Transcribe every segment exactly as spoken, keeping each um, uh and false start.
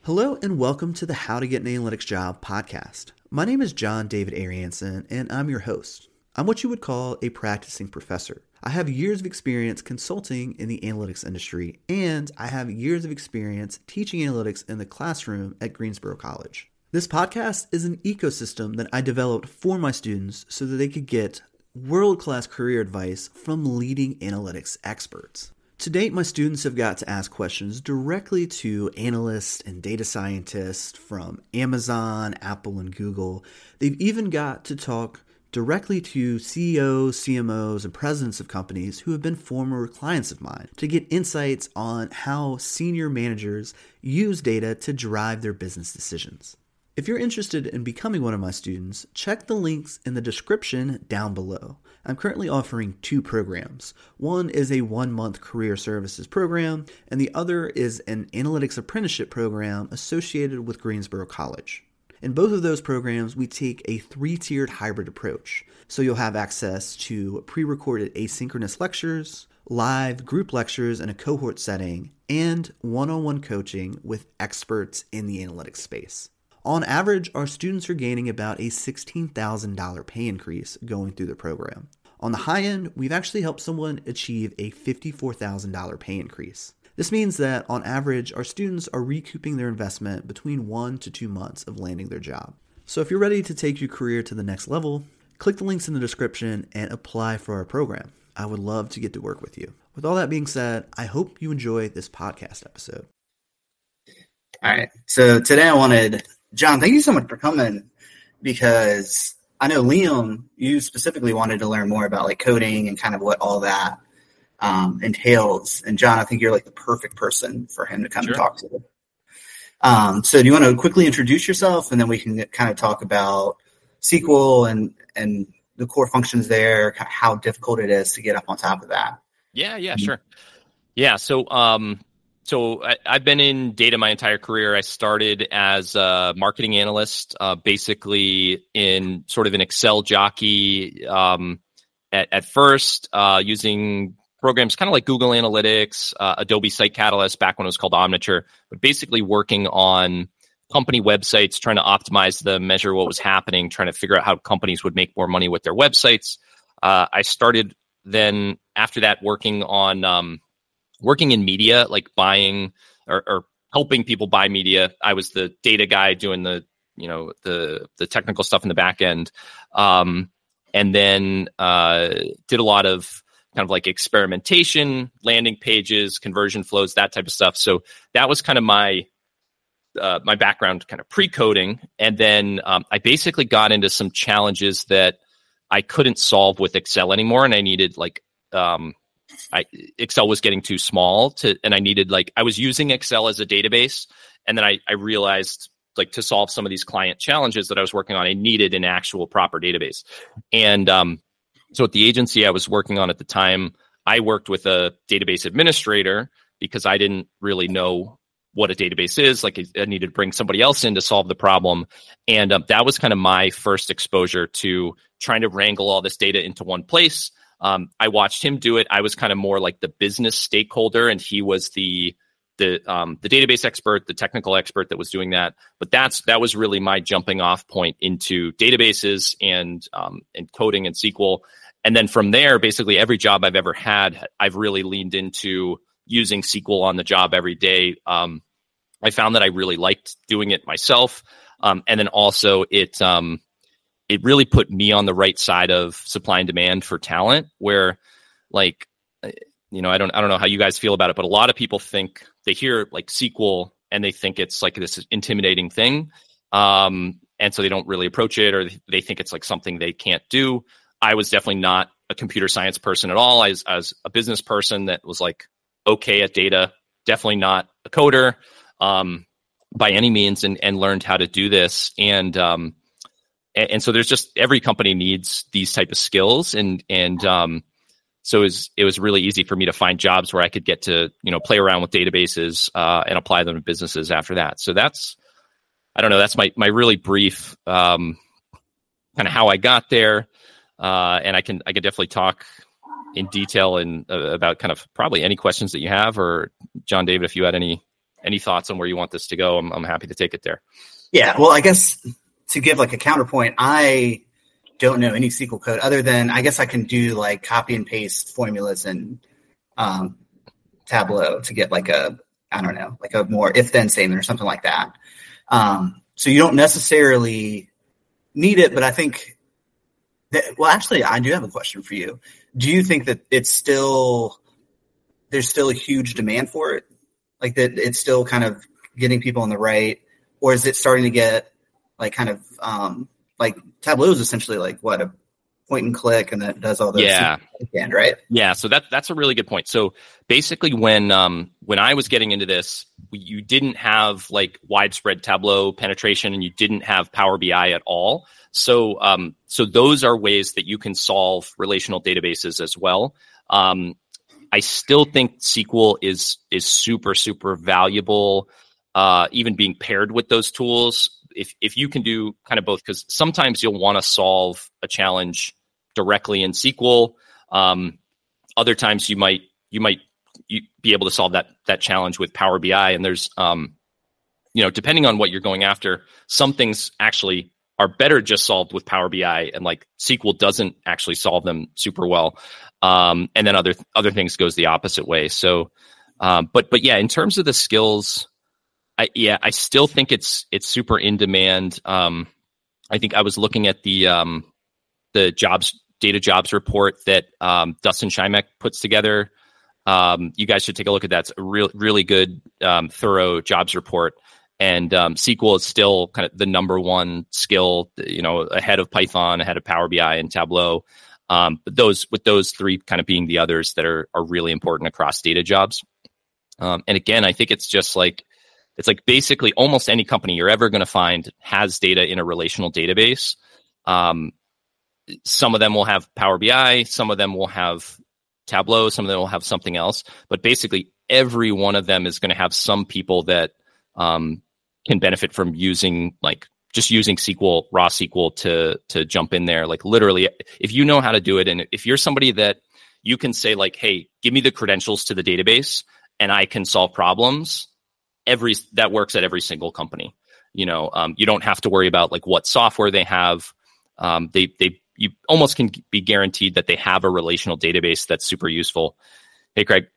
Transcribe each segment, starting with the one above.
Hello and welcome to the How to Get an Analytics Job podcast. My name is John David Arianson and I'm your host. I'm what you would call a practicing professor. I have years of experience consulting in the analytics industry, and I have years of experience teaching analytics in the classroom at Greensboro College. This podcast is an ecosystem that I developed for my students so that they could get world-class career advice from leading analytics experts. To date, my students have got to ask questions directly to analysts and data scientists from Amazon, Apple, and Google. They've even got to talk directly to C E Os, C M Os, and presidents of companies who have been former clients of mine to get insights on how senior managers use data to drive their business decisions. If you're interested in becoming one of my students, check the links in the description down below. I'm currently offering two programs. One is a one-month career services program, and the other is an analytics apprenticeship program associated with Greensboro College. In both of those programs, we take a three-tiered hybrid approach. So you'll have access to pre-recorded asynchronous lectures, live group lectures in a cohort setting, and one-on-one coaching with experts in the analytics space. On average, our students are gaining about a sixteen thousand dollars pay increase going through the program. On the high end, we've actually helped someone achieve a fifty-four thousand dollars pay increase. This means that on average, our students are recouping their investment between one to two months of landing their job. So if you're ready to take your career to the next level, click the links in the description and apply for our program. I would love to get to work with you. With all that being said, I hope you enjoy this podcast episode. All right. So today I wanted, John, thank you so much for coming, because I know Liam, you specifically wanted to learn more about like coding and kind of what all that um, entails. And John, I think you're like the perfect person for him to come Sure. and talk to. Um, so do you want to quickly introduce yourself, and then we can kind of talk about S Q L and, and the core functions there, how difficult it is to get up on top of that? Yeah, yeah, sure. Yeah, so um, so I, I've been in data my entire career. I started as a marketing analyst, uh, basically in sort of an Excel jockey um, at, at first, uh, using programs kind of like Google Analytics, uh, Adobe Site Catalyst, back when it was called Omniture, but basically working on company websites, trying to optimize them, measure what was happening, trying to figure out how companies would make more money with their websites. Uh, I started then after that working on um, working in media, like buying or, or helping people buy media. I was the data guy doing the, you know, the the technical stuff in the back end, um, and then uh, did a lot of kind of like experimentation, landing pages, conversion flows, that type of stuff. So that was kind of my uh, my background, kind of pre-coding, and then um, I basically got into some challenges that I couldn't solve with Excel anymore, and I needed like um, I, Excel was getting too small to, and I needed like I was using Excel as a database, and then I, I realized like to solve some of these client challenges that I was working on, I needed an actual proper database. And um, so at the agency I was working on at the time, I worked with a database administrator because I didn't really know what a database is. Like I needed to bring somebody else in to solve the problem. And um, that was kind of my first exposure to trying to wrangle all this data into one place. Um, I watched him do it. I was kind of more like the business stakeholder, and he was the the um, the database expert, the technical expert that was doing that. But that's that was really my jumping off point into databases and um, and coding and S Q L. And then from there, basically every job I've ever had, I've really leaned into using S Q L on the job every day. Um, I found that I really liked doing it myself, um, and then also it. Um, It really put me on the right side of supply and demand for talent, where like, you know, I don't, I don't know how you guys feel about it, but a lot of people think they hear like S Q L and they think it's like this intimidating thing. Um, and so they don't really approach it, or they think it's like something they can't do. I was definitely not a computer science person at all. I was, I was a business person that was like, okay at data, definitely not a coder, um, by any means, and, and learned how to do this. And, um, And so there's just every company needs these type of skills. And, and, um, so it was, it was really easy for me to find jobs where I could get to, you know, play around with databases, uh, and apply them to businesses after that. So that's, I don't know, that's my, my really brief, um, kind of how I got there. Uh, and I can, I can definitely talk in detail and uh, about kind of probably any questions that you have, or John David, if you had any, any thoughts on where you want this to go, I'm, I'm happy to take it there. Yeah, well, I guess to give like a counterpoint, I don't know any S Q L code other than I guess I can do like copy and paste formulas in um, Tableau to get like a, I don't know, like a more if then statement or something like that. Um, so you don't necessarily need it, but I think that, well, actually, I do have a question for you. Do you think that it's still, there's still a huge demand for it? Like that it's still kind of getting people on the right, or is it starting to get like kind of um, like Tableau is essentially like what, a point and click and that does all those yeah. again, right? Yeah. So that, that's a really good point. So basically when, um, when I was getting into this, you didn't have like widespread Tableau penetration and you didn't have Power B I at all. So, um, so those are ways that you can solve relational databases as well. Um, I still think S Q L is, is super, super valuable, uh, even being paired with those tools. If, if you can do kind of both, because sometimes you'll want to solve a challenge directly in S Q L. Um, other times you might, you might you be able to solve that, that challenge with Power B I. And there's, um, you know, depending on what you're going after, some things actually are better just solved with Power B I, and like S Q L doesn't actually solve them super well. Um, and then other, other things goes the opposite way. So, um, but, but yeah, in terms of the skills, I, yeah, I still think it's, it's super in demand. Um, I think I was looking at the, um, the jobs, data jobs report that, um, Dustin Schimek puts together. Um, you guys should take a look at that. It's a real, really good, um, thorough jobs report. And, um, S Q L is still kind of the number one skill, you know, ahead of Python, ahead of Power B I and Tableau. Um, but those, with those three kind of being the others that are, are really important across data jobs. Um, and again, I think it's just like, it's like basically almost any company you're ever going to find has data in a relational database. Um, some of them will have Power B I, some of them will have Tableau, some of them will have something else. But basically, every one of them is going to have some people that um, can benefit from using, like, just using S Q L, raw S Q L to to jump in there. Like, literally, if you know how to do it, and if you're somebody that you can say, like, hey, give me the credentials to the database, and I can solve problems. Every that works at every single company. You know, um, you don't have to worry about like what software they have. Um, they they you almost can be guaranteed that they have a relational database that's super useful. Hey, Craig.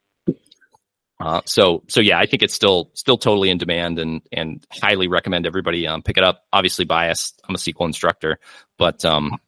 Uh, so so yeah, I think it's still still totally in demand, and and highly recommend everybody um, pick it up. Obviously biased. I'm a S Q L instructor, but um,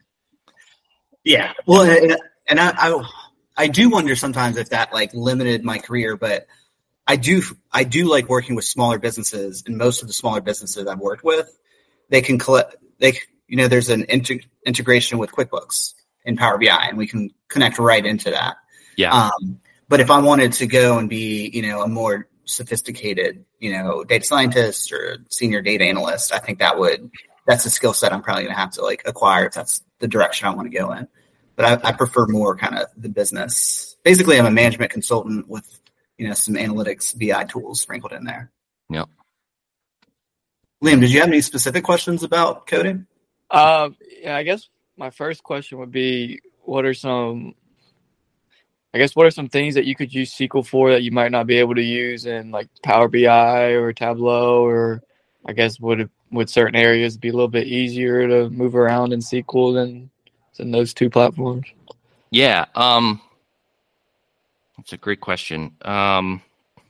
yeah. Well, and, and I, I I do wonder sometimes if that like limited my career, but. I do I do like working with smaller businesses, and most of the smaller businesses I've worked with, they can collect, they, you know, there's an integ- integration with QuickBooks in Power B I, and we can connect right into that. Yeah. Um, but if I wanted to go and be, you know, a more sophisticated, you know, data scientist or senior data analyst, I think that would, that's a skill set I'm probably going to have to like acquire if that's the direction I want to go in. But I, I prefer more kind of the business. Basically, I'm a management consultant with, you know, some analytics B I tools sprinkled in there. Yep. Liam, did you have any specific questions about coding? Uh, yeah, I guess my first question would be, what are some, I guess, what are some things that you could use S Q L for that you might not be able to use in like Power B I or Tableau, or I guess would would certain areas be a little bit easier to move around in S Q L than, than those two platforms? Yeah. Um, That's a great question. Um,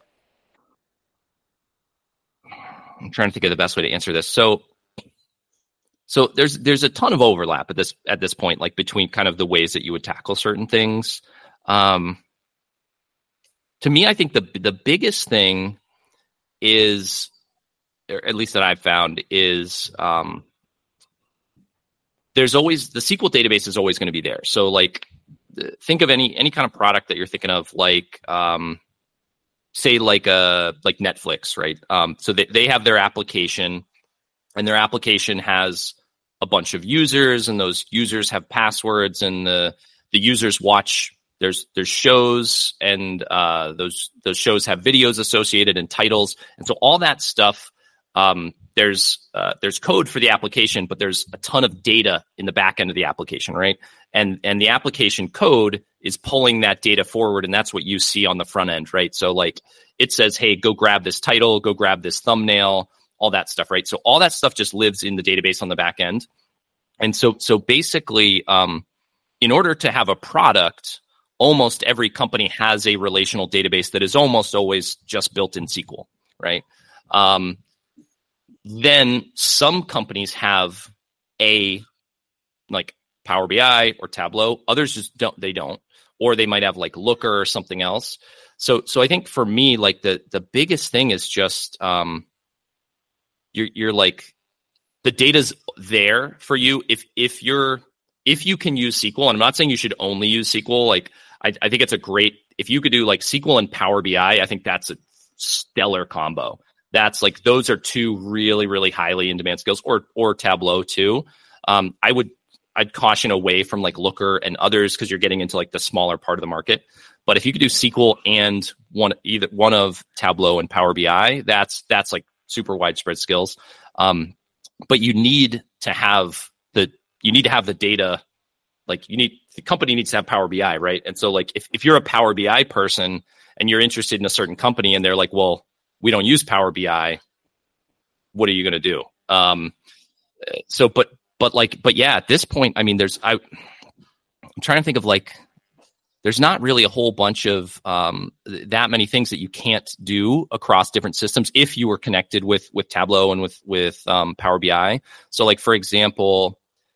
I'm trying to think of the best way to answer this. So, so there's there's a ton of overlap at this at this point, like between kind of the ways that you would tackle certain things. Um, to me, I think the the biggest thing is, or at least that I've found, is um, there's always the S Q L database is always going to be there. So, like. Think of any any kind of product that you're thinking of, like um, say like a like Netflix, right? Um, so they, they have their application, and their application has a bunch of users, and those users have passwords, and the the users watch. There's there's shows, and uh, those those shows have videos associated and titles, and so all that stuff um, there's uh, there's code for the application, but there's a ton of data in the back end of the application, right? And and the application code is pulling that data forward, and that's what you see on the front end, right? So like it says, hey, go grab this title, go grab this thumbnail, all that stuff, right? So all that stuff just lives in the database on the back end. And so so basically, um, in order to have a product, almost every company has a relational database that is almost always just built in S Q L, right? Um, then some companies have a like Power B I or Tableau. Others just don't. They don't, or they might have like Looker or something else. So, so I think for me, like the the biggest thing is just um, you're you're like the data's there for you if if you're if you can use S Q L. And I'm not saying you should only use S Q L. Like I, I think it's a great if you could do like S Q L and Power B I. I think that's a stellar combo. That's like those are two really really highly in demand skills, or or Tableau too. Um, I would I'd caution away from like Looker and others because you're getting into like the smaller part of the market. But if you could do S Q L and one either one of Tableau and Power B I, that's that's like super widespread skills. Um, but you need to have the you need to have the data. Like you need the company needs to have Power B I, right? And so like if, if you're a Power B I person and you're interested in a certain company and they're like, well, we don't use Power B I, what are you going to do? Um, so, but but like but yeah, at this point, I mean, there's I, I'm trying to think of like. There's not really a whole bunch of um, that many things that you can't do across different systems if you were connected with with Tableau and with with um, Power B I. So, like for example,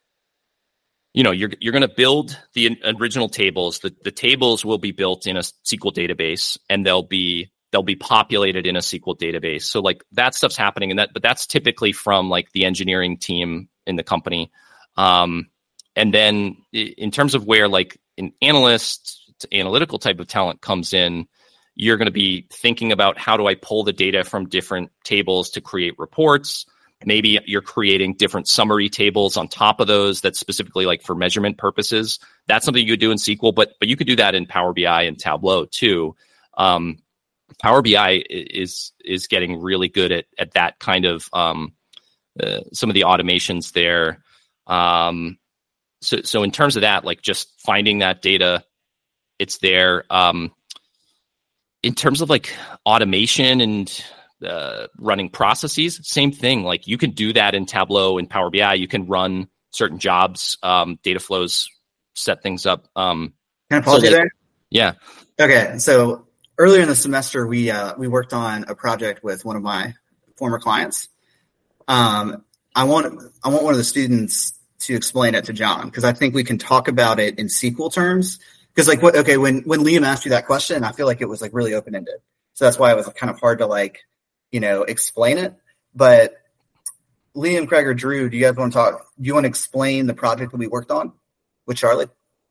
you know, you're you're going to build the original tables. The the tables will be built in a S Q L database, and they'll be they'll be populated in a S Q L database. So, like that stuff's happening, and that but that's typically from like the engineering team in the company. Um, and then in terms of where like an analyst, analytical type of talent comes in, you're going to be thinking about how do I pull the data from different tables to create reports. Maybe you're creating different summary tables on top of those that's specifically like for measurement purposes. That's something you could do in S Q L, but but you could do that in Power B I and Tableau too. Um, Power B I is is getting really good at at that kind of um, uh, some of the automations there. Um, so so in terms of that, like just finding that data. It's there. Um, in terms of like automation and uh, running processes, same thing. Like you can do that in Tableau and Power B I. You can run certain jobs, um, data flows, set things up. Um, Can I pause so you like, there? Yeah. Okay. So earlier in the semester, we uh, we worked on a project with one of my former clients. Um, I want I want one of the students to explain it to John because I think we can talk about it in S Q L terms. Because like what okay when when Liam asked you that question, I feel like it was like really open ended, so that's why it was kind of hard to like you know explain it. But Liam, Craig, or Drew, do you guys want to talk? Do you want to explain the project that we worked on with Charlie?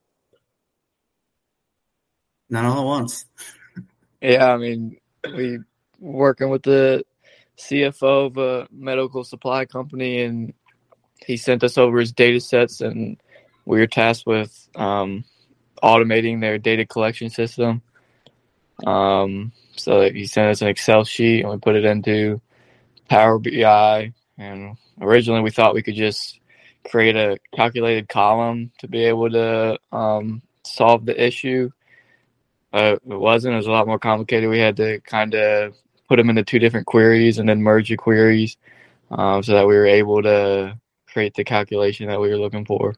Not all at once. Yeah, I mean, we working with the C F O of a medical supply company, and he sent us over his data sets, and we were tasked with um, automating their data collection system. Um, so he sent us an Excel sheet, and we put it into Power B I. And originally, we thought we could just create a calculated column to be able to um, solve the issue. Uh, it wasn't. It was a lot more complicated. We had to kind of put them into two different queries and then merge the queries um, so that we were able to create the calculation that we were looking for.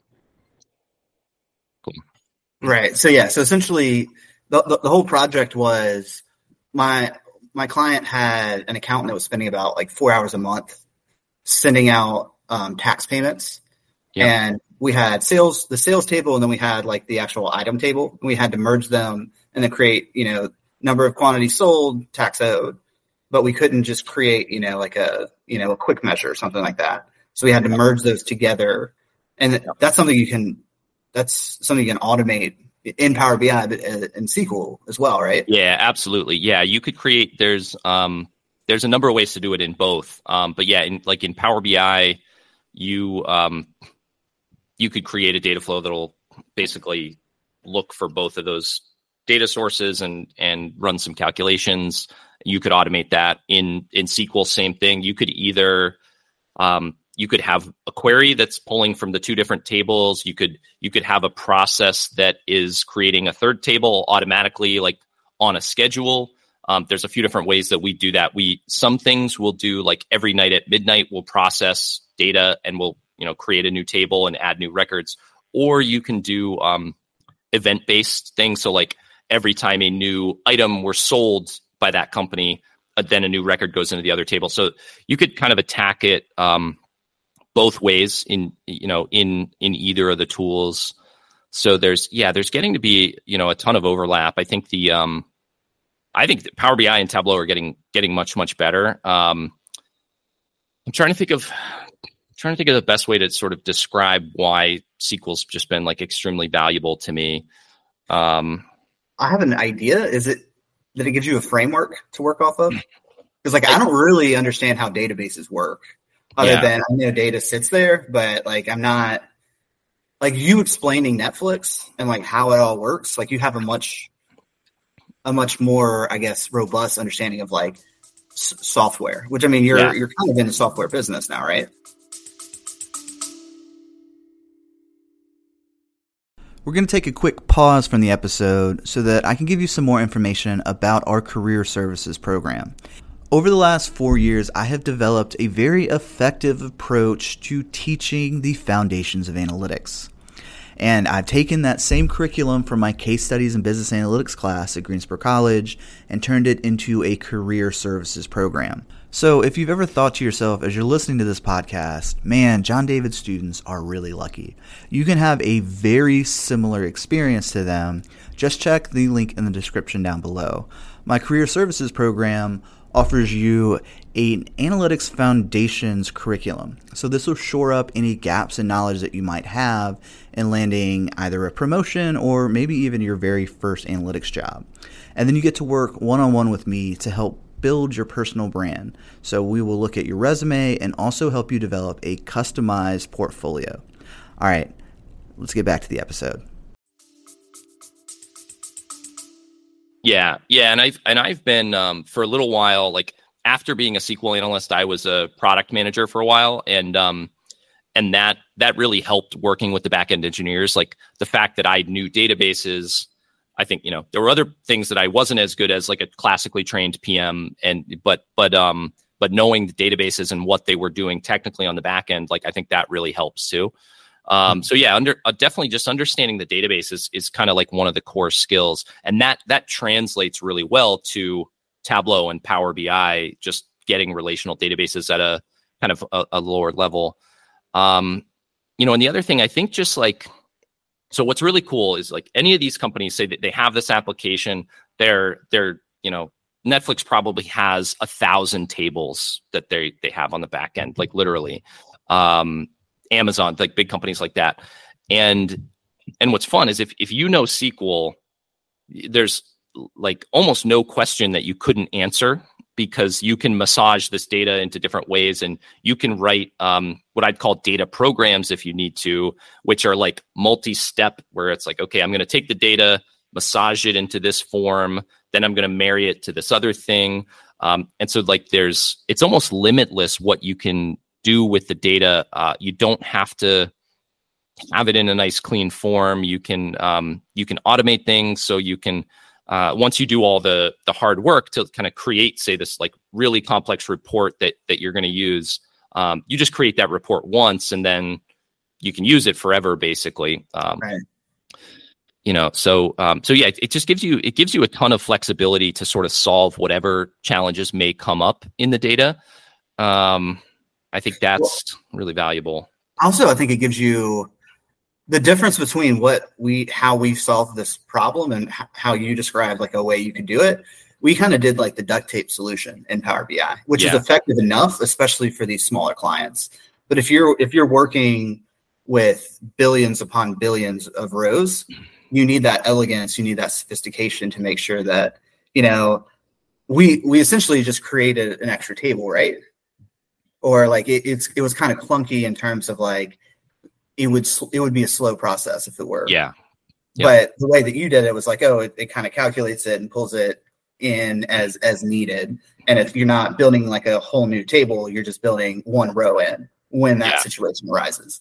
Right. So yeah. So essentially, the, the the whole project was my my client had an accountant that was spending about like four hours a month sending out um, tax payments, yeah. And we had sales the sales table, and then we had like the actual item table. And we had to merge them and then create you know number of quantities sold, tax owed, but we couldn't just create you know like a you know a quick measure or something like that. So we had to merge those together, and that's something you can. That's something you can automate in Power B I, but in S Q L as well, right? Yeah, absolutely. Yeah, you could create. There's um, there's a number of ways to do it in both. Um, but yeah, in, like in Power B I, you um, you could create a data flow that'll basically look for both of those data sources and and run some calculations. You could automate that in in S Q L. Same thing. You could either Um, you could have a query that's pulling from the two different tables. You could you could have a process that is creating a third table automatically, like on a schedule. Um, there's a few different ways that we do that. We some things we'll do like every night at midnight. We'll process data and we'll you know create a new table and add new records. Or you can do um, event-based things. So like every time a new item were sold by that company, uh, then a new record goes into the other table. So you could kind of attack it um, both ways in you know in in either of the tools. So there's yeah there's getting to be you know a ton of overlap. I think the um, I think that Power B I and Tableau are getting getting much much better. Um, I'm trying to think of trying to think of the best way to sort of describe why S Q L's just been like extremely valuable to me. Um, I have an idea. Is it that it gives you a framework to work off of? Because like I don't really understand how databases work, other Yeah. than I know data sits there, but like I'm not like you explaining Netflix and like how it all works. Like you have a much a much more, I guess, robust understanding of like s- software. Which I mean, you're Yeah. you're kind of in the software business now, right? We're going to take a quick pause from the episode so that I can give you some more information about our career services program. Over the last four years, I have developed a very effective approach to teaching the foundations of analytics. And I've taken that same curriculum from my case studies and business analytics class at Greensboro College and turned it into a career services program. So if you've ever thought to yourself as you're listening to this podcast, man, John David students are really lucky. You can have a very similar experience to them. Just check the link in the description down below. My career services program offers you an analytics foundations curriculum. So this will shore up any gaps in knowledge that you might have in landing either a promotion or maybe even your very first analytics job. And then you get to work one-on-one with me to help build your personal brand. So we will look at your resume and also help you develop a customized portfolio. All right, let's get back to the episode. Yeah, yeah, and I've and I've been um, for a little while. Like after being a S Q L analyst, I was a product manager for a while, and um, and that that really helped working with the backend engineers. Like the fact that I knew databases. I think you know there were other things that I wasn't as good as, like a classically trained P M, and but but um but knowing the databases and what they were doing technically on the back end, like I think that really helps too. Um, so yeah, under uh, definitely just understanding the database is, is kind of like one of the core skills, and that that translates really well to Tableau and Power B I. Just getting relational databases at a kind of a, a lower level. Um, you know, and the other thing I think just like. So what's really cool is like any of these companies say that they have this application. They're they're you know Netflix probably has a thousand tables that they they have on the back end, like literally. Um, Amazon, like big companies like that, and and what's fun is if if you know S Q L, there's like almost no question that you couldn't answer, because you can massage this data into different ways, and you can write um, what I'd call data programs if you need to, which are like multi-step, where it's like, okay, I'm going to take the data, massage it into this form, then I'm going to marry it to this other thing. Um, and so like there's, it's almost limitless what you can do with the data. Uh, you don't have to have it in a nice clean form. You can um, you can automate things, so you can uh, once you do all the the hard work to kind of create, say, this like really complex report that that you're going to use. Um, you just create that report once, and then you can use it forever, basically. Um, Right. You know, so um, so yeah, it, it just gives you it gives you a ton of flexibility to sort of solve whatever challenges may come up in the data. Um, I think that's really valuable. Also, I think it gives you the difference between what we, how we solve this problem and h- how you describe like a way you could do it. We kind of did like the duct tape solution in Power B I, which Yeah. is effective enough, especially for these smaller clients. But if you're, if you're working with billions upon billions of rows, you need that elegance, you need that sophistication to make sure that, you know, we, we essentially just created an extra table, right? Or like it, it's it was kind of clunky in terms of like it would sl- it would be a slow process if it were. Yeah. But the way that you did it was like, oh, it, it kind of calculates it and pulls it in as as needed. And if you're not building like a whole new table, you're just building one row in when that Yeah. situation arises.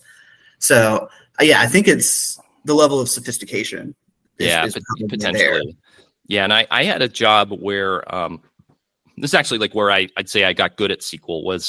So uh, yeah, I think it's the level of sophistication. Is, Yeah, is pot- probably potentially. there. Yeah, and I, I had a job where um, this is actually like where I, I'd say I got good at S Q L was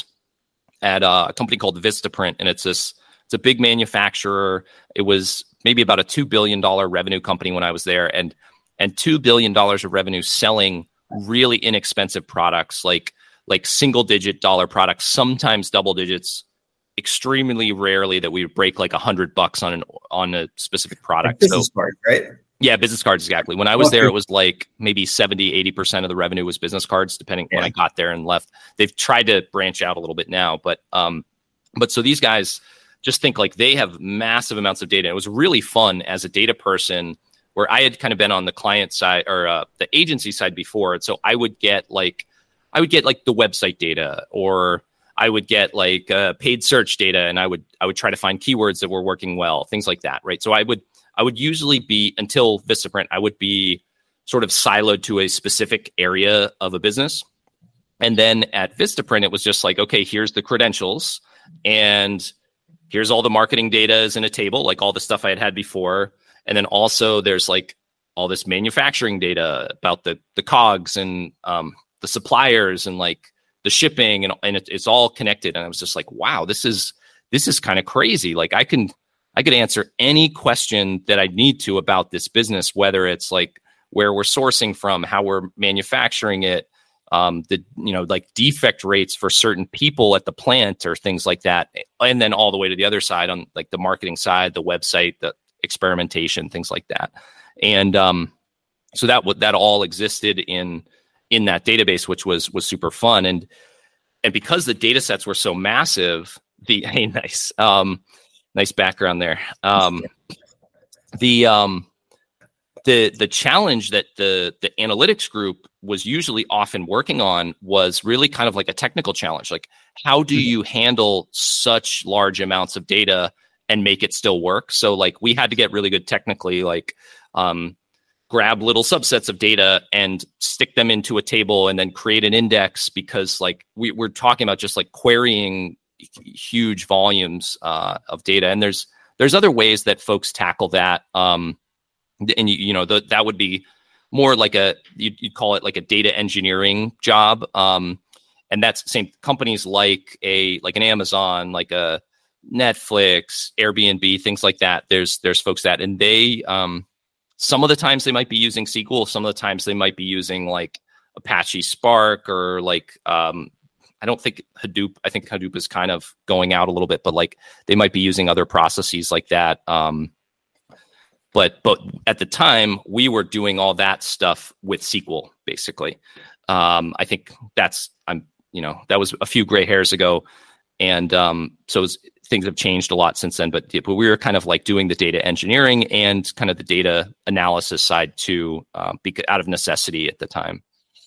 at a company called Vistaprint, and it's this it's a big manufacturer. It was maybe about a two billion dollar revenue company when I was there, and and two billion dollars of revenue selling really inexpensive products, like like single digit dollar products, sometimes double digits. Extremely rarely that we would break like a hundred bucks on an on a specific product. Like So business card, right? yeah, business cards, exactly. When I was Okay. there, it was like maybe seventy, eighty percent of the revenue was business cards, depending when Yeah. I got there and left. They've tried to branch out a little bit now, but um, but so these guys just think like they have massive amounts of data. It was really fun as a data person where I had kind of been on the client side or uh, the agency side before. And so I would get like, I would get like the website data, or I would get like uh, paid search data, and I would I would try to find keywords that were working well, things like that, right? So I would I would usually be, until Vistaprint, I would be sort of siloed to a specific area of a business. And then at Vistaprint, it was just like, okay, here's the credentials, and here's all the marketing data is in a table, like all the stuff I had had before. And then also there's like all this manufacturing data about the the cogs and um, the suppliers and like the shipping, and, and it, it's all connected. And I was just like, wow, this is, this is kind of crazy. Like I can, I could answer any question that I need to about this business, whether it's like where we're sourcing from, how we're manufacturing it, um, the, you know, like defect rates for certain people at the plant or things like that. And then all the way to the other side on like the marketing side, the website, the experimentation, things like that. And um, so that would, that all existed in, in that database, which was, was super fun. And, and because the data sets were so massive, the, hey, nice, um, nice background there. Um, the, um, the, the challenge that the, the analytics group was usually often working on was really kind of like a technical challenge. Like, how do you handle such large amounts of data and make it still work? So like we had to get really good technically, like, um, grab little subsets of data and stick them into a table and then create an index, because like we, we're talking about just like querying huge volumes uh, of data. And there's there's other ways that folks tackle that. Um, and you, you know, the, that would be more like a, you'd, you'd call it like a data engineering job. Um, and that's same companies like a like an Amazon, like a Netflix, Airbnb, things like that. There's there's folks that, and they um, some of the times they might be using S Q L. Some of the times they might be using like Apache Spark or like, um, I don't think Hadoop. I think Hadoop is kind of going out a little bit, but like they might be using other processes like that. Um, but but at the time, we were doing all that stuff with S Q L, basically. Um, I think that's, I'm, you know, that was a few gray hairs ago. And um, so it was, things have changed a lot since then, but, but we were kind of like doing the data engineering and kind of the data analysis side too, um, because out of necessity at the time.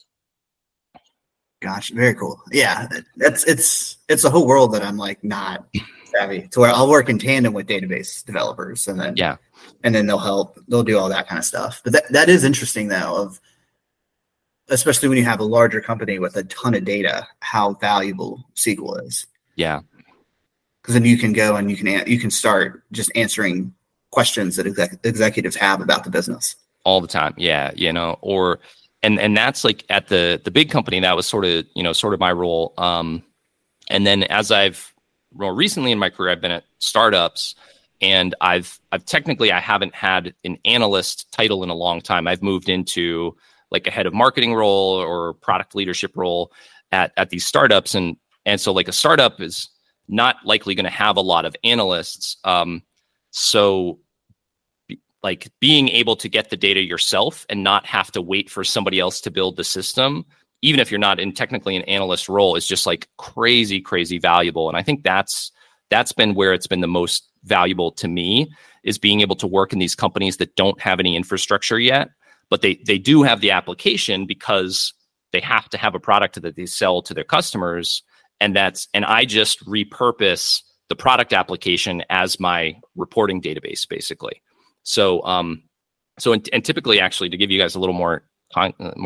Gosh, very cool. Yeah, that's it's it's a whole world that I'm like not savvy to, where I'll work in tandem with database developers, and then Yeah. and then they'll help, they'll do all that kind of stuff. But that that is interesting though, of especially when you have a larger company with a ton of data, how valuable S Q L is. Yeah. Because then you can go and you can you can start just answering questions that exec- executives have about the business All the time. Yeah. You know, or, and, and that's like at the, the big company, that was sort of, you know, sort of my role. Um, and then as I've more recently in my career, I've been at startups, and I've, I've technically, I haven't had an analyst title in a long time. I've moved into like a head of marketing role or product leadership role at, at these startups. And, and so like a startup is not likely going to have a lot of analysts. Um, so like being able to get the data yourself and not have to wait for somebody else to build the system, even if you're not in technically an analyst role, is just like crazy, crazy valuable. And I think that's, that's been where it's been the most valuable to me, is being able to work in these companies that don't have any infrastructure yet, but they, they do have the application because they have to have a product that they sell to their customers. And that's, and I just repurpose the product application as my reporting database, basically. So, um, so, and, and typically, actually, to give you guys a little more, con- more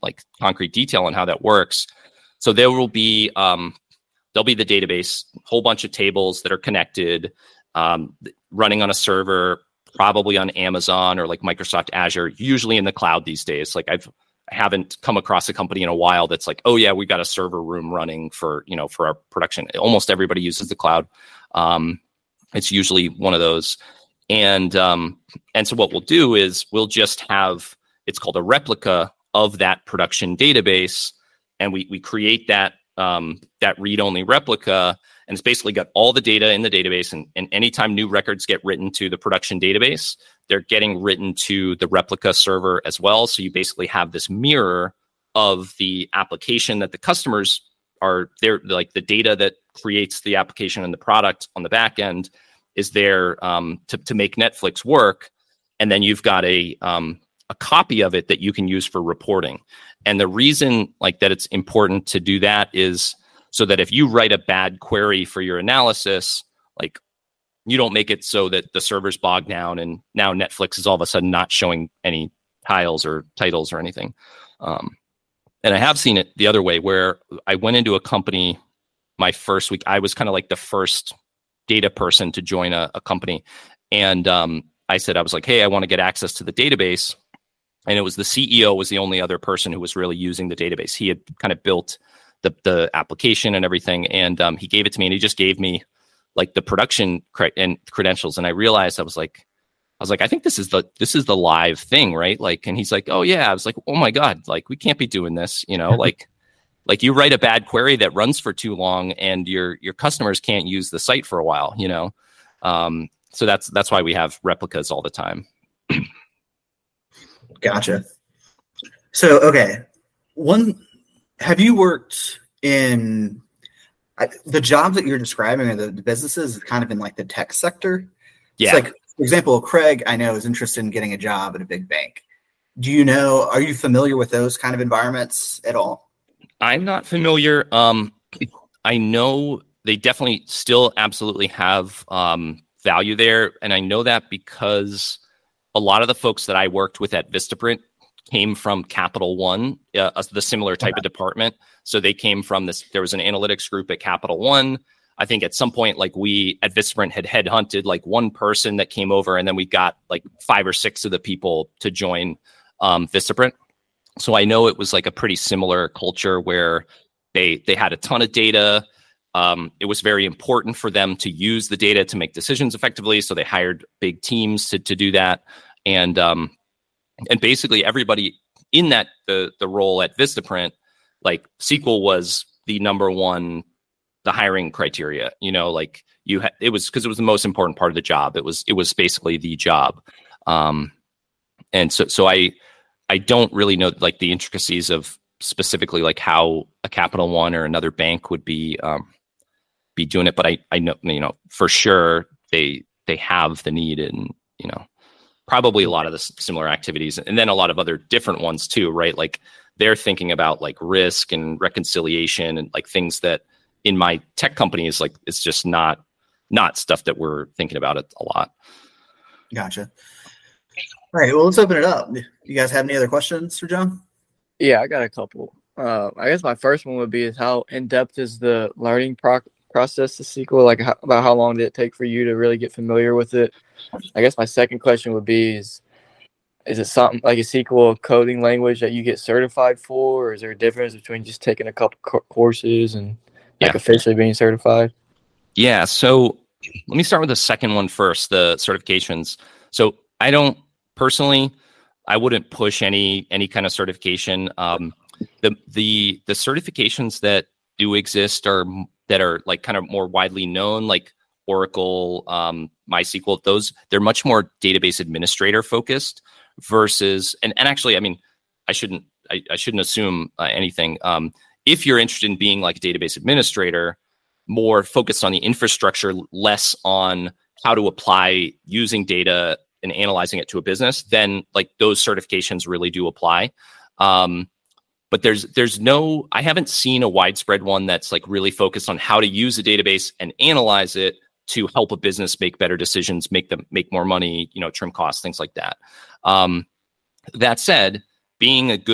like concrete detail on how that works. So there will be um, there'll be the database, whole bunch of tables that are connected, um, running on a server, probably on Amazon or like Microsoft Azure, usually in the cloud these days. Like I've I haven't come across a company in a while that's like, oh yeah, we've got a server room running for, you know, for our production. Almost everybody uses the cloud. Um, it's usually one of those. And, um, and so what we'll do is we'll just have, it's called a replica of that production database. And we, we create that, um, that read-only replica, and it's basically got all the data in the database. And, and anytime new records get written to the production database, they're getting written to the replica server as well. So you basically have this mirror of the application that the customers are there, like the data that creates the application and the product on the back end is there um, to, to make Netflix work. And then you've got a, um, a copy of it that you can use for reporting. And the reason like that it's important to do that is so that if you write a bad query for your analysis, like you don't make it so that the server's bogged down and now Netflix is all of a sudden not showing any tiles or titles or anything. Um, and I have seen it the other way where I went into a company my first week. I was kind of like the first data person to join a, a company. And um, I said, I was like, hey, I want to get access to the database. And it was the C E O was the only other person who was really using the database. He had kind of built the the application and everything. And um, he gave it to me and he just gave me like the production cre- and credentials. And I realized I was like, I was like, I think this is the, this is the live thing, right? Like, and he's like, oh yeah. I was like, oh my God, like we can't be doing this, you know, like, like you write a bad query that runs for too long and your, your customers can't use the site for a while, you know? Um, so that's, that's why we have replicas all the time. Gotcha. So, okay. One, have you worked in I, the jobs that you're describing or the, the businesses is kind of in like the tech sector? Yeah. It's like, for example, Craig, I know is interested in getting a job at a big bank. Do you know, are you familiar with those kind of environments at all? I'm not familiar. Um, I know they definitely still absolutely have um, value there. And I know that because a lot of the folks that I worked with at Vistaprint came from Capital One, uh, the similar type okay. of department. So they came from this, there was an analytics group at Capital One. I think at some point, like we at Vistaprint had headhunted like one person that came over, and then we got like five or six of the people to join um, Vistaprint. So I know it was like a pretty similar culture where they they had a ton of data. Um, it was very important for them to use the data to make decisions effectively. So they hired big teams to to do that. And um, and basically everybody in that the the role at Vistaprint, like S Q L was the number one, the hiring criteria. You know, like you had it was because it was the most important part of the job. It was it was basically the job. Um, and so so I I don't really know like the intricacies of specifically like how a Capital One or another bank would be um, be doing it, but I I know you know for sure they they have the need and you know probably a lot of the similar activities, and then a lot of other different ones too, right? Like they're thinking about like risk and reconciliation and like things that in my tech company is like it's just not not stuff that we're thinking about it a lot. Gotcha. All right, well, let's open it up. You guys have any other questions for John? Yeah, I got a couple. Uh, I guess my first one would be is how in-depth is the learning pro- process to S Q L? Like how, about how long did it take for you to really get familiar with it? I guess my second question would be is, is it something like a S Q L coding language that you get certified for? Or is there a difference between just taking a couple co- courses and like yeah. officially being certified? Yeah, so let me start with the second one first, the certifications. So I don't personally, I wouldn't push any any kind of certification. Um, the the the certifications that do exist are that are like kind of more widely known, like Oracle, um, MySQL. Those they're much more database administrator focused versus and and actually, I mean, I shouldn't I, I shouldn't assume uh, anything. Um, if you're interested in being like a database administrator, more focused on the infrastructure, less on how to apply using data and analyzing it to a business, then like those certifications really do apply. Um, but there's there's no, I haven't seen a widespread one that's like really focused on how to use a database and analyze it to help a business make better decisions, make them make more money, you know, trim costs, things like that. Um, that said, being a good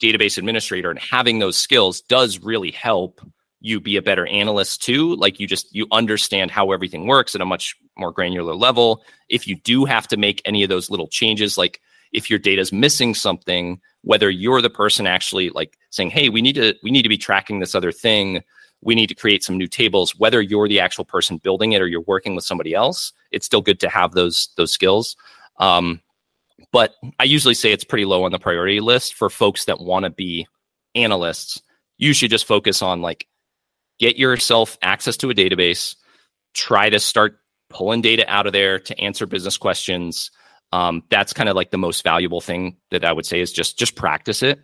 database administrator, and having those skills does really help you be a better analyst too. Like you just, you understand how everything works at a much more granular level. If you do have to make any of those little changes, like if your data is missing something, whether you're the person actually like saying, hey, we need to, we need to be tracking this other thing. We need to create some new tables, whether you're the actual person building it or you're working with somebody else, it's still good to have those, those skills. Um, but I usually say it's pretty low on the priority list for folks that want to be analysts. You should just focus on like, get yourself access to a database, try to start pulling data out of there to answer business questions. Um, that's kind of like the most valuable thing that I would say is just, just practice it.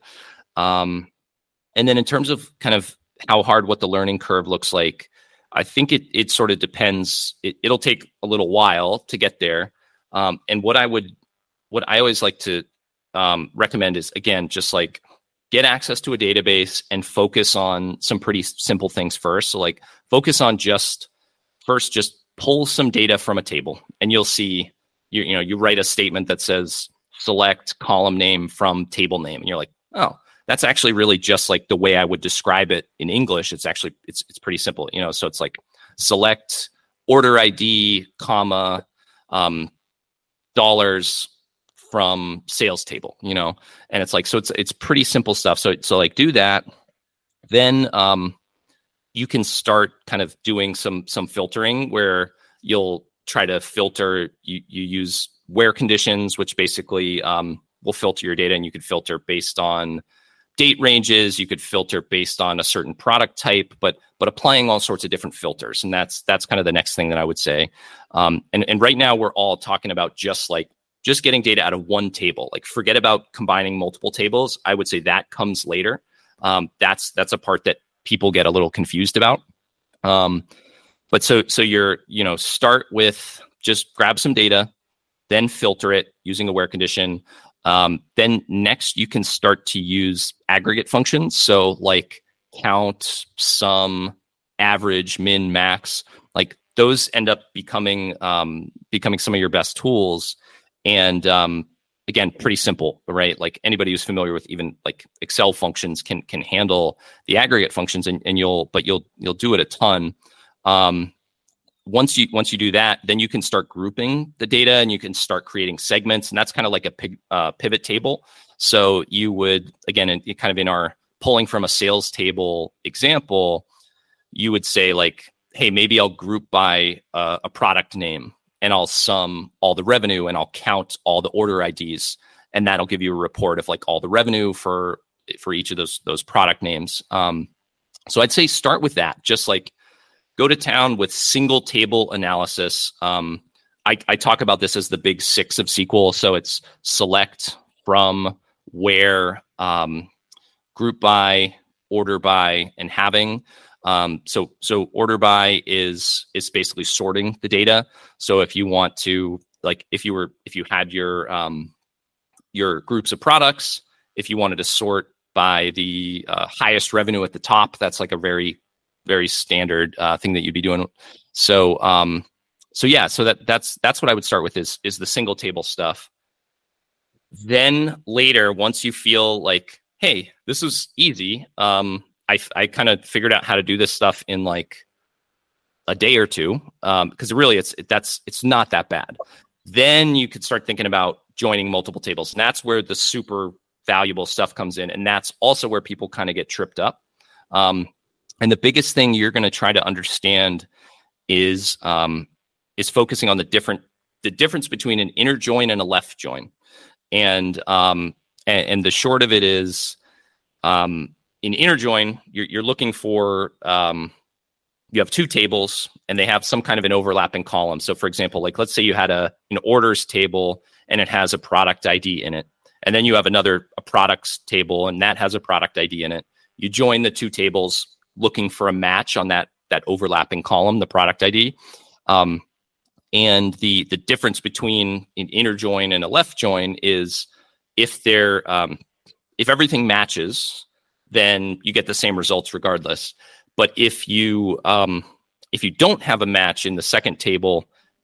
Um, and then in terms of kind of how hard, what the learning curve looks like, I think it it sort of depends. It, it'll take a little while to get there. Um, and what I would, what I always like to um, recommend is, again, just like, get access to a database and focus on some pretty simple things first. So like focus on just first, just pull some data from a table, and you'll see, you, you know, you write a statement that says select column name from table name. And you're like, oh, that's actually really just like the way I would describe it in English. It's actually, it's, it's pretty simple, you know? So it's like select order I D, comma, um, dollars from sales table, you know, and it's like, so it's, it's pretty simple stuff. So, so like do that. Then, um, you can start kind of doing some, some filtering where you'll try to filter, you, you use where conditions, which basically, um, will filter your data, and you could filter based on date ranges. You could filter based on a certain product type, but, but applying all sorts of different filters. And that's, that's kind of the next thing that I would say. Um, and, and right now we're all talking about just like, just getting data out of one table. Like forget about combining multiple tables. I would say that comes later. Um, that's that's a part that people get a little confused about. Um, but so so you're, you know, start with just grab some data, then filter it using a where condition. Um, then next you can start to use aggregate functions. So like count, sum, average, min, max. Like those end up becoming um, becoming some of your best tools. And um, again, pretty simple, right? Like anybody who's familiar with even like Excel functions can can handle the aggregate functions, and, and you'll but you'll you'll do it a ton. Um, once you once you do that, then you can start grouping the data, and you can start creating segments, and that's kind of like a pig, uh, pivot table. So you would again, in, kind of in our pulling from a sales table example, you would say like, hey, maybe I'll group by uh, a product name, and I'll sum all the revenue, and I'll count all the order I Ds, and that'll give you a report of like all the revenue for for each of those those product names. Um, so I'd say start with that. Just like go to town with single table analysis. Um, I, I talk about this as the big six of S Q L. So it's select, from, where, um, group by, order by, and having. Um, so, so order by is, is basically sorting the data. So if you want to, like, if you were, if you had your, um, your groups of products, if you wanted to sort by the uh, highest revenue at the top, that's like a very, very standard uh, thing that you'd be doing. So, um, so yeah, so that that's, that's what I would start with is, is the single table stuff. Then later, once you feel like, hey, this is easy, um, I, I kind of figured out how to do this stuff in like a day or two, um, because really it's it, that's it's not that bad. Then you could start thinking about joining multiple tables, and that's where the super valuable stuff comes in, and that's also where people kind of get tripped up. Um, and the biggest thing you're going to try to understand is um, is focusing on the different the difference between an inner join and a left join, and um, and, and the short of it is. Um, In inner join, you're, you're looking for, um, you have two tables and they have some kind of an overlapping column. So for example, like let's say you had a an orders table and it has a product I D in it. And then you have another a products table and that has a product I D in it. You join the two tables looking for a match on that that overlapping column, the product I D. Um, and the the difference between an inner join and a left join is if they're um, if everything matches, then you get the same results regardless. But if you um, if you don't have a match in the second table,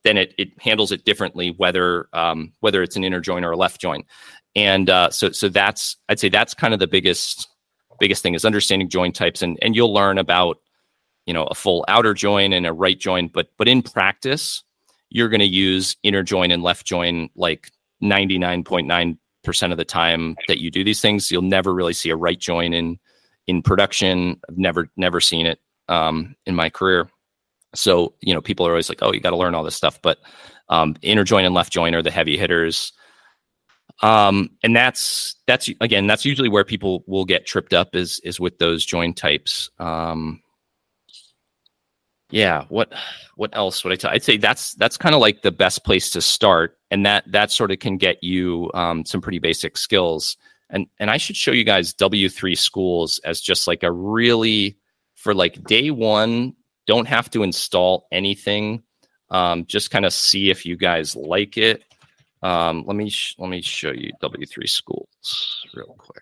then it it handles it differently, whether um, whether it's an inner join or a left join. And uh, so so that's I'd say that's kind of the biggest biggest thing is understanding join types, and and you'll learn about, you know, a full outer join and a right join, but but in practice, you're going to use inner join and left join like ninety-nine point nine percent of the time that you do these things. You'll never really see a right join in in production. I've never never seen it um, in my career. So, you know, people are always like, oh, you got to learn all this stuff. But um, inner join and left join are the heavy hitters. Um, and that's, that's again, that's usually where people will get tripped up is, is with those join types. Um, yeah. What, what else would I tell? I'd say that's, that's kind of like the best place to start. And that, that sort of can get you um, some pretty basic skills. And, and I should show you guys W three Schools as just like a really, for like day one, don't have to install anything. Um, just kind of see if you guys like it. Um, let me sh- let me show you W three Schools real quick.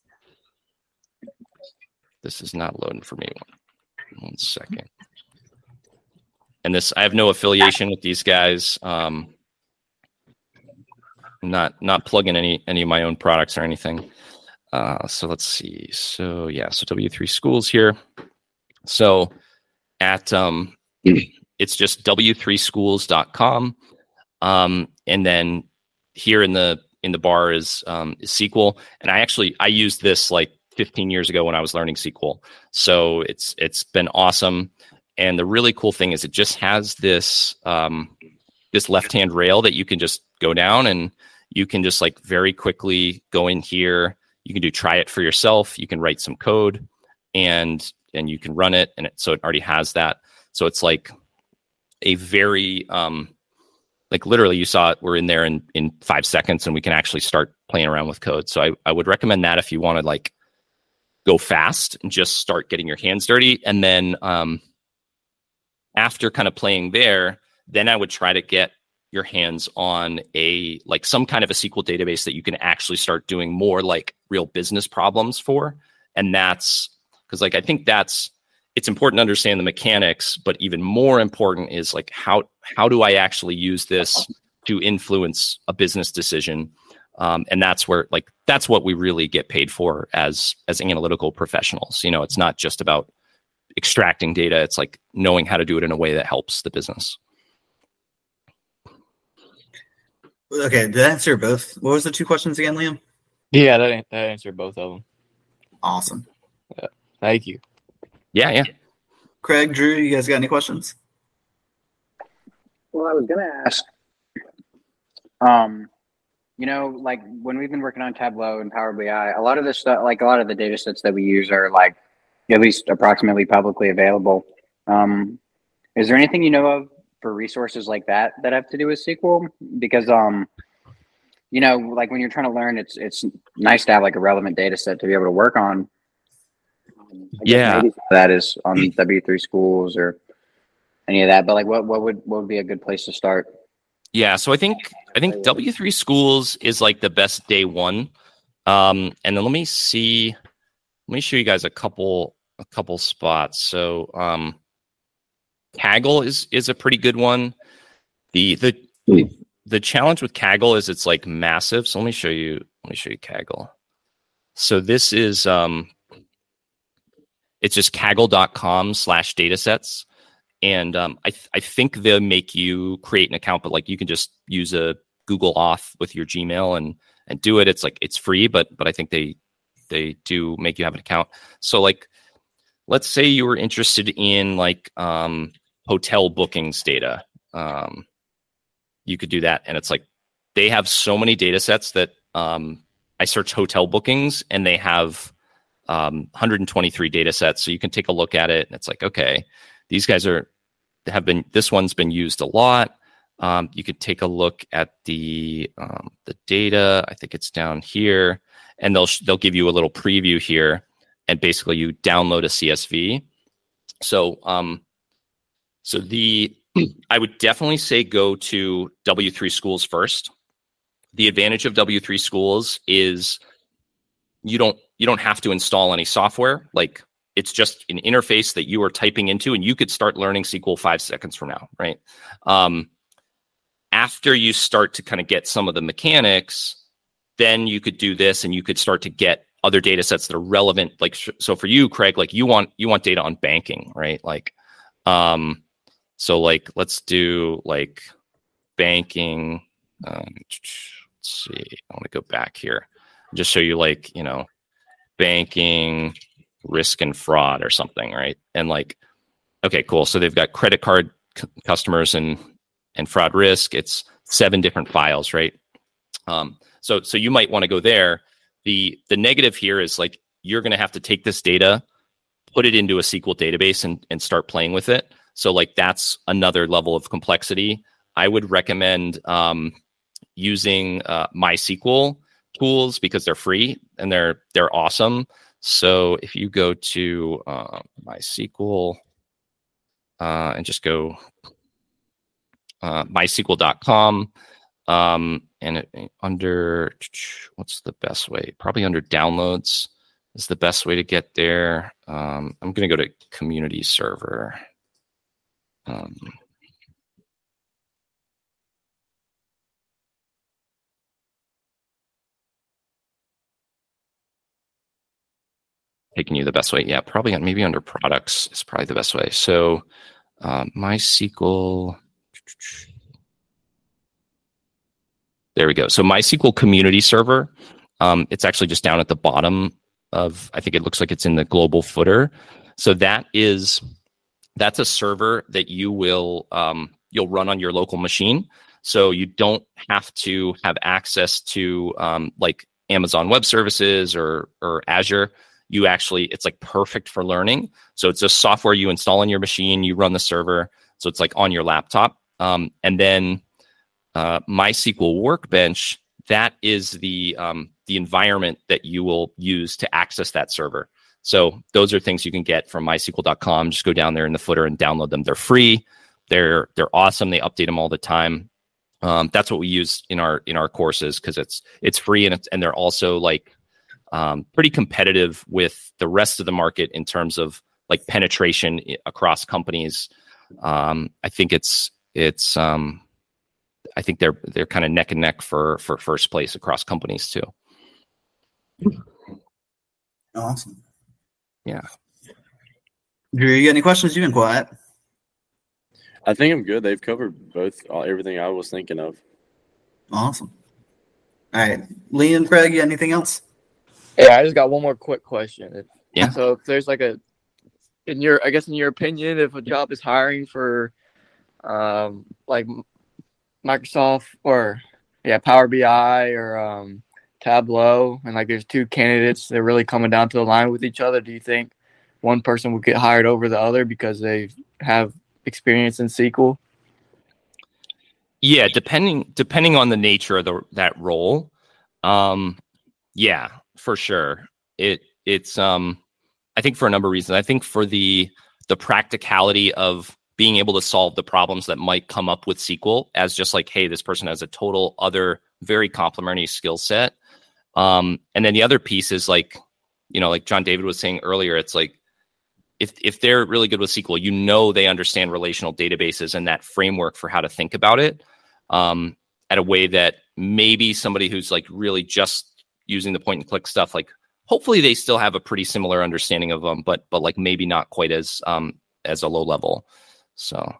This is not loading for me. One, one second. And this, I have no affiliation with these guys. Um, I'm not not plugging any any of my own products or anything. Uh, so let's see. So yeah, so W three Schools here. So at um, it's just w three schools dot com, um, and then here in the in the bar is um, is S Q L. And I actually I used this like fifteen years ago when I was learning S Q L. So it's it's been awesome. And the really cool thing is it just has this um, this left hand rail that you can just go down, and you can just like very quickly go in here. You can do try it for yourself. You can write some code, and and you can run it, and it, so it already has that. So it's like a very, um, like literally you saw it, we're in there in, in five seconds and we can actually start playing around with code. So I, I would recommend that if you want to like go fast and just start getting your hands dirty. And then um, after kind of playing there, then I would try to get your hands on a, like some kind of a S Q L database that you can actually start doing more like real business problems for. And that's, because like I think that's it's important to understand the mechanics, but even more important is like how how do I actually use this to influence a business decision, um, and that's where like that's what we really get paid for as as analytical professionals. You know, it's not just about extracting data; it's like knowing how to do it in a way that helps the business. Okay, did that answer both? What was the two questions again, Liam? Yeah, that that answered both of them. Awesome. Yeah. Thank you. Yeah, yeah. Craig, Drew, you guys got any questions? Well, I was going to ask, um, you know, like when we've been working on Tableau and Power B I, a lot of this stuff, like a lot of the data sets that we use are like at least approximately publicly available. Um, is there anything you know of for resources like that that have to do with S Q L? Because, um, you know, like when you're trying to learn, it's it's nice to have like a relevant data set to be able to work on. I guess Yeah, maybe some of that is on W three Schools or any of that. But like, what what would what would be a good place to start? yeah. So I think I think W three Schools is like the best day one. Um, and then let me see. Let me show you guys a couple a couple spots. So um, Kaggle is is a pretty good one. The the the challenge with Kaggle is it's like massive. So let me show you. Let me show you Kaggle. So this is um, it's just kaggle.com slash datasets. And um, I th- I think they'll make you create an account, but like you can just use a Google Auth with your Gmail and and do it. It's like it's free, but but I think they they do make you have an account. So like, let's say you were interested in like um, hotel bookings data. Um, you could do that, and it's like they have so many data sets that um, I search hotel bookings, and they have um, one hundred twenty-three data sets. So you can take a look at it, and it's like, okay, these guys are have been. This one's been used a lot. Um, you could take a look at the um, the data. I think it's down here, and they'll they'll give you a little preview here, and basically you download a C S V. So um, so the I would definitely say go to W three Schools first. The advantage of W three Schools is you don't you don't have to install any software. Like it's just an interface that you are typing into, and you could start learning S Q L five seconds from now, right? Um, after you start to kind of get some of the mechanics, then you could do this and you could start to get other data sets that are relevant. Like, so for you, Craig, like you want, you want data on banking, right? Like, um, so like, let's do like banking. Um, let's see, I want to go back here, just show you like, you know, banking, risk and fraud or something, right? And like, okay, cool. So they've got credit card c- customers and and fraud risk. It's seven different files, right? Um, so so you might want to go there. The the negative here is like you're going to have to take this data, put it into a S Q L database, and and start playing with it. So like that's another level of complexity. I would recommend um, using uh, MySQL tools because they're free and they're they're awesome. So if you go to uh, MySQL uh, and just go uh, my S Q L dot com, um, and it, under what's the best way? Probably under downloads is the best way to get there. Um, I'm going to go to community server. Um, taking you the best way. Yeah, probably on, maybe under products is probably the best way. So uh, MySQL, there we go. So MySQL community server, um, it's actually just down at the bottom of, I think it looks like it's in the global footer. So that is, that's a server that you will, um, you'll run on your local machine. So you don't have to have access to um, like Amazon Web Services or or Azure. You actually, it's like perfect for learning. So it's just software you install on your machine, you run the server. So it's like on your laptop. Um, and then uh, MySQL Workbench, that is the um, the environment that you will use to access that server. So those are things you can get from my S Q L dot com. Just go down there in the footer and download them. They're free. They're they're awesome. They update them all the time. Um, that's what we use in our in our courses because it's it's free and it's, and they're also like um, pretty competitive with the rest of the market in terms of like penetration across companies. Um, I think it's it's um, I think they're they're kind of neck and neck for for first place across companies too. Awesome. Yeah. Drew, you got any questions? You've been quiet. I think I'm good. They've covered both uh, everything I was thinking of. Awesome. All right, Liam, Craig, you got anything else? Yeah, I just got one more quick question. Yeah. So if there's like a, in your, I guess in your opinion, if a job is hiring for, um, like Microsoft or yeah, Power B I or um, Tableau, and like there's two candidates, they're really coming down to the line with each other. Do you think one person would get hired over the other because they have experience in S Q L? Yeah, depending depending on the nature of the that role. Um, yeah, for sure. It it's um I think for a number of reasons. I think for the the practicality of being able to solve the problems that might come up with S Q L as just like, hey, this person has a total other very complementary skill set. Um, and then the other piece is like, you know, like John David was saying earlier, it's like if if they're really good with S Q L, you know they understand relational databases and that framework for how to think about it um, at a way that maybe somebody who's like really just using the point and click stuff, like hopefully they still have a pretty similar understanding of them, but but like maybe not quite as um, as a low level. So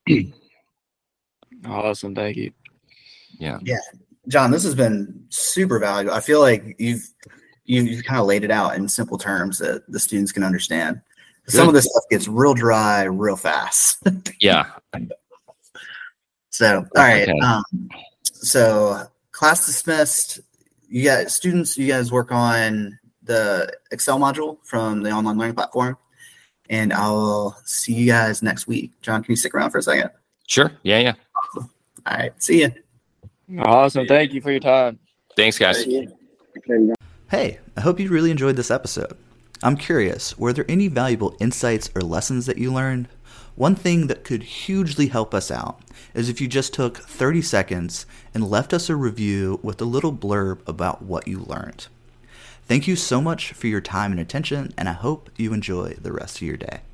awesome, thank you. Yeah, yeah, John, this has been super valuable. I feel like you've you you've kind of laid it out in simple terms that the students can understand. Good. Some of this stuff gets real dry real fast. Yeah. So, all right. Okay. Um, so, class dismissed. You got students. You guys work on the Excel module from the online learning platform, and I'll see you guys next week. John, can you stick around for a second? Sure. Yeah. Yeah. Awesome. All right. See you. Awesome. Thank you for your time. Thanks, guys. Hey, I hope you really enjoyed this episode. I'm curious, were there any valuable insights or lessons that you learned? One thing that could hugely help us out is if you just took thirty seconds and left us a review with a little blurb about what you learned. Thank you so much for your time and attention, and I hope you enjoy the rest of your day.